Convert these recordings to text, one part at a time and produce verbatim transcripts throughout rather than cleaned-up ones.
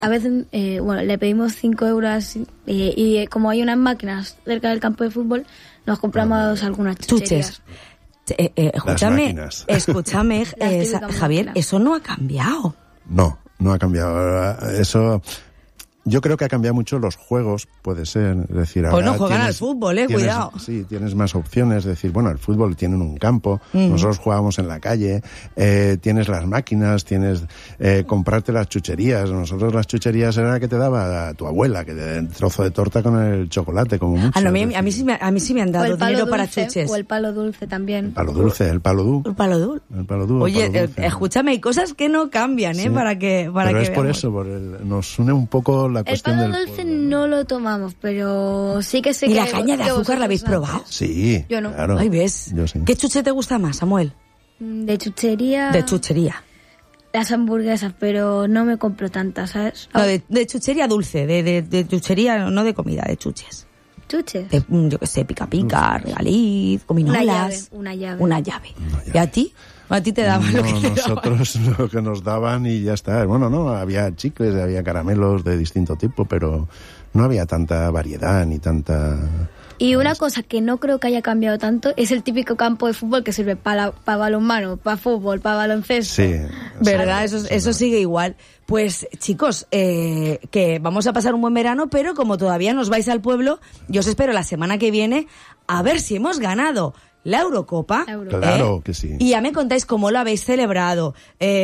A veces, eh, bueno, le pedimos cinco euros eh, y eh, como hay unas máquinas cerca del campo de fútbol, nos compramos ah, algunas chucherías. Chuches. Eh, eh, escúchame, escúchame, eh, Javier, máquinas. Eso no ha cambiado. No, no ha cambiado. Eso... Yo creo que ha cambiado mucho los juegos, puede ser, es decir, ahora pues no juegan tienes, al fútbol, eh, tienes, cuidado. Sí, tienes más opciones, es decir, bueno, el fútbol tienen un campo, mm. nosotros jugábamos en la calle, eh, tienes las máquinas, tienes eh, comprarte las chucherías, nosotros las chucherías era la que te daba tu abuela, que te da un trozo de torta con el chocolate, como mucho. Ah, no, a, mí, a, mí sí me, a mí sí me han dado dinero dulce, para chuches. O el palo dulce también. El palo dulce, el palo du. El palo du. El palo du. Oye, el palo dulce. Eh, escúchame, hay cosas que no cambian, ¿eh? Sí. Para que para Pero que es por veamos. eso, por el, nos une un poco la cuestión del... El palo dulce no lo tomamos, pero sí que sé ¿Y que... la caña de azúcar la habéis probado? Sí, yo no. Claro. Ay, ¿ves? Yo sí. ¿Qué chuche te gusta más, Samuel? De chuchería... De chuchería. Las hamburguesas, pero no me compro tantas, ¿sabes? No, de, de chuchería dulce, de, de, de chuchería, no de comida, de chuches. ¿Chuches? De, yo qué sé, pica pica, regaliz, gominolas. Una llave, una llave. Una llave. Una llave. ¿Y a ti? ¿A ti te daban no, lo que te nosotros daban? Lo que nos daban y ya está. Bueno, no, había chicles, había caramelos de distinto tipo, pero no había tanta variedad ni tanta... Y una cosa que no creo que haya cambiado tanto es el típico campo de fútbol que sirve para pa balonmano, para fútbol, para baloncesto. Sí. ¿Verdad? Eso, eso sigue igual. Pues chicos, eh, que vamos a pasar un buen verano, pero como todavía nos vais al pueblo, yo os espero la semana que viene a ver si hemos ganado la Eurocopa. Eurocopa. Claro ¿eh? que sí. Y ya me contáis cómo lo habéis celebrado.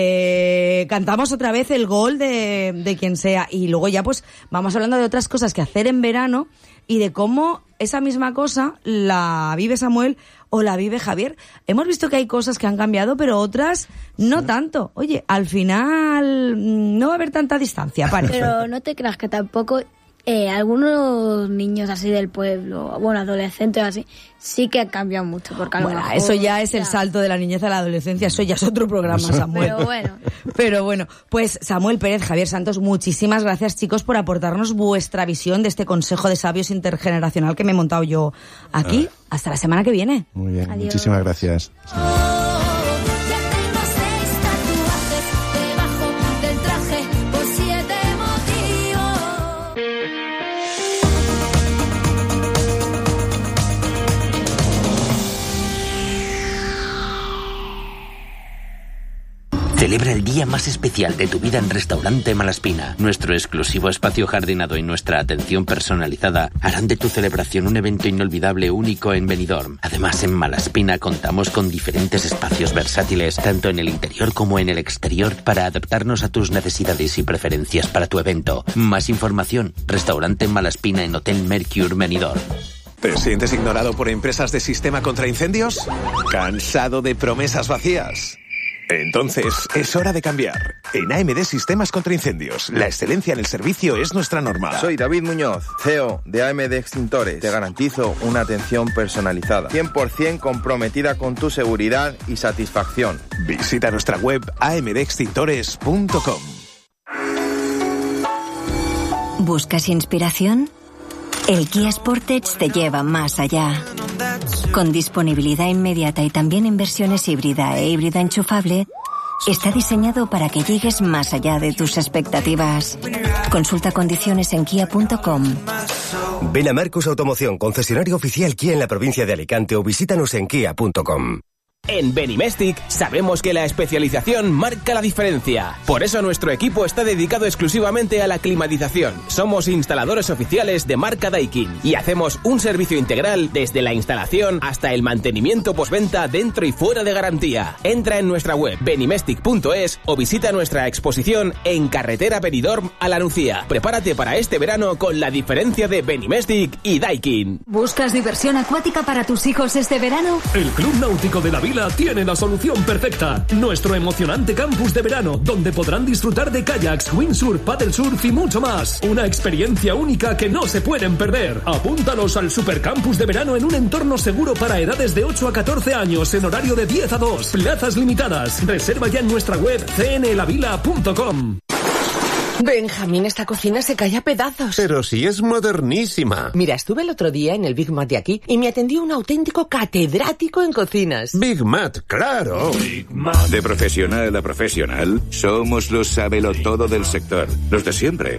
Eh, cantamos otra vez el gol de, de quien sea. Y luego ya pues vamos hablando de otras cosas que hacer en verano y de cómo esa misma cosa la vive Samuel o la vive Javier. Hemos visto que hay cosas que han cambiado, pero otras no tanto. Oye, al final no va a haber tanta distancia, parece. Pero no te creas que tampoco... Eh, algunos niños así del pueblo, bueno, adolescentes así, sí que han cambiado mucho. Porque a lo Bueno, mejor, eso ya es ya. el salto de la niñez a la adolescencia, eso ya es otro programa, Samuel. Pero bueno. Pero bueno, pues Samuel Pérez, Javier Santos, muchísimas gracias, chicos, por aportarnos vuestra visión de este Consejo de Sabios Intergeneracional que me he montado yo aquí. Ah. Hasta la semana que viene. Muy bien, Adiós. Muchísimas gracias. Sí. Celebra el día más especial de tu vida en Restaurante Malaspina. Nuestro exclusivo espacio jardinado y nuestra atención personalizada harán de tu celebración un evento inolvidable único en Benidorm. Además, en Malaspina contamos con diferentes espacios versátiles, tanto en el interior como en el exterior, para adaptarnos a tus necesidades y preferencias para tu evento. Más información, Restaurante Malaspina en Hotel Mercure Benidorm. ¿Te sientes ignorado por empresas de sistema contra incendios? ¿Cansado de promesas vacías? Entonces, es hora de cambiar. En A M D Sistemas contra Incendios, la excelencia en el servicio es nuestra norma. Soy David Muñoz, C E O de A M D Extintores. Te garantizo una atención personalizada, cien por ciento comprometida con tu seguridad y satisfacción. Visita nuestra web a m d extintores punto com. ¿Buscas inspiración? El Kia Sportage te lleva más allá. Con disponibilidad inmediata y también en versiones híbrida e híbrida enchufable, está diseñado para que llegues más allá de tus expectativas. Consulta condiciones en kia punto com. Ven a Marcus Automoción, concesionario oficial Kia en la provincia de Alicante, o visítanos en kia punto com. En Benimestic sabemos que la especialización marca la diferencia. Por eso nuestro equipo está dedicado exclusivamente a la climatización. Somos instaladores oficiales de marca Daikin y hacemos un servicio integral desde la instalación hasta el mantenimiento postventa dentro y fuera de garantía. Entra en nuestra web benimestic punto es o visita nuestra exposición en Carretera Benidorm a La Nucía. Prepárate para este verano con la diferencia de Benimestic y Daikin. ¿Buscas diversión acuática para tus hijos este verano? El Club Náutico de la Vila tiene la solución perfecta. Nuestro emocionante campus de verano, donde podrán disfrutar de kayaks, windsurf, paddlesurf y mucho más. Una experiencia única que no se pueden perder. Apúntalos al Supercampus de verano en un entorno seguro para edades de ocho a catorce años en horario de diez a dos. Plazas limitadas. Reserva ya en nuestra web c n la vila punto com. Benjamín, esta cocina se cae a pedazos. Pero si es modernísima. Mira, estuve el otro día en el Big Mat de aquí y me atendió un auténtico catedrático en cocinas. Big Mat, claro. Big Mat. De profesional a profesional, somos los sabelotodo del sector. Los de siempre.